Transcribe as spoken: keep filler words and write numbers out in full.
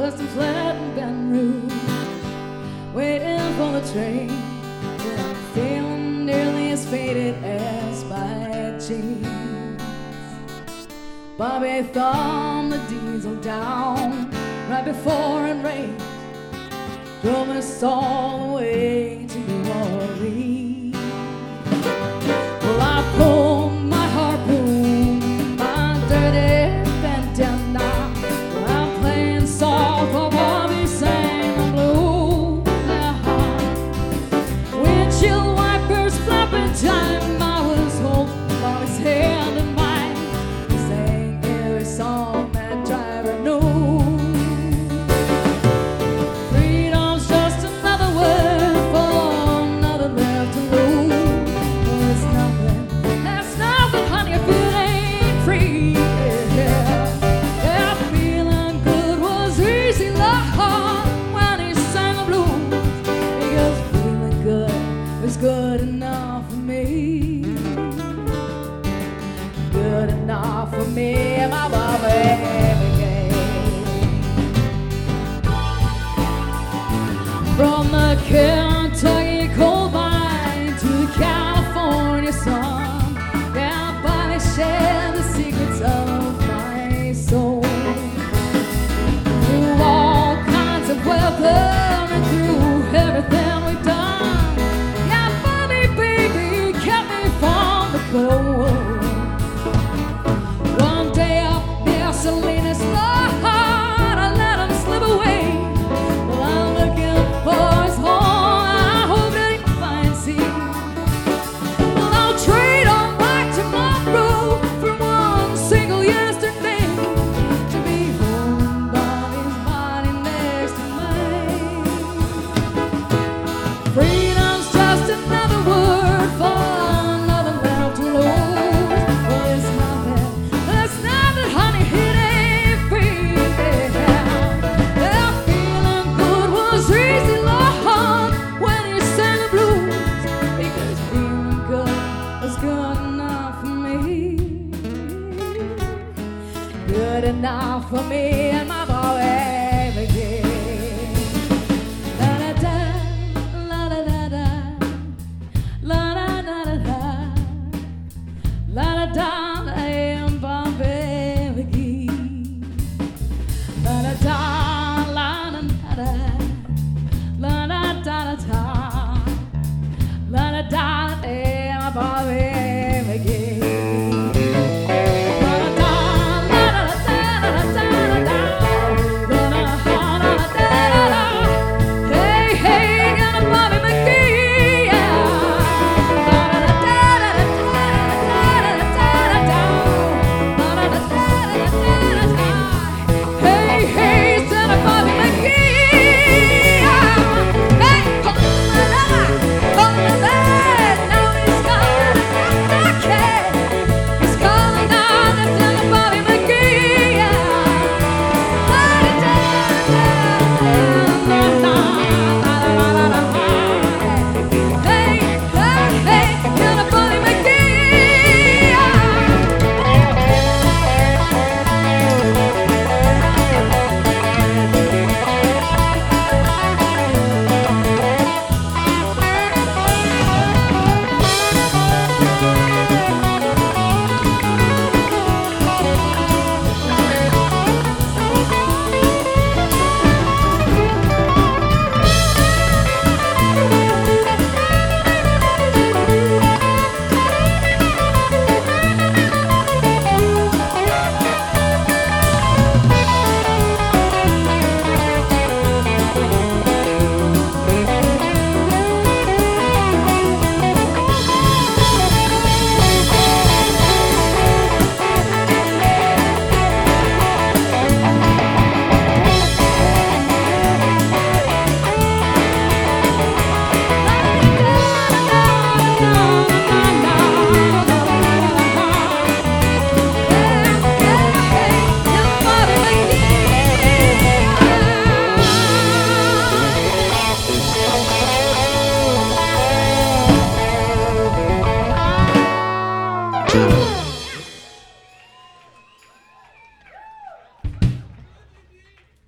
Dust and flat and bent roof, waiting for the train. But I'm feeling nearly as faded as my jeans. Bobby thumbed the diesel down right before it rained, drove us all the way to New Orleans. Well, I pulled my harpoon, my dirty bandana. Well, I'm playing soft while Bobby sang the blues. Windshield wipers flapping time, I was holding Bobby's hand in mine, sang every song that driver knew. Good enough for me, good enough for me and my Bobby McGee. From the Kentucky coal mine to the California sun, yeah, Bobby shared the secrets of my soul. Through all kinds of weather and through everything we've done, one day up near Salinas, Lord, I let him slip away. Well, I'm looking for his home, I hope that he finds him. Well, I'll trade on back tomorrow for one single yesterday, to be holding Bobby's body next to mine. Freedom's just another word for good enough for me and my Bobby McGee. La da da, la da da da, la da da da da, la da da, I am Bobby McGee. La da da, la da da da, la da da da, la da da, I am Bobby McGee. Woo!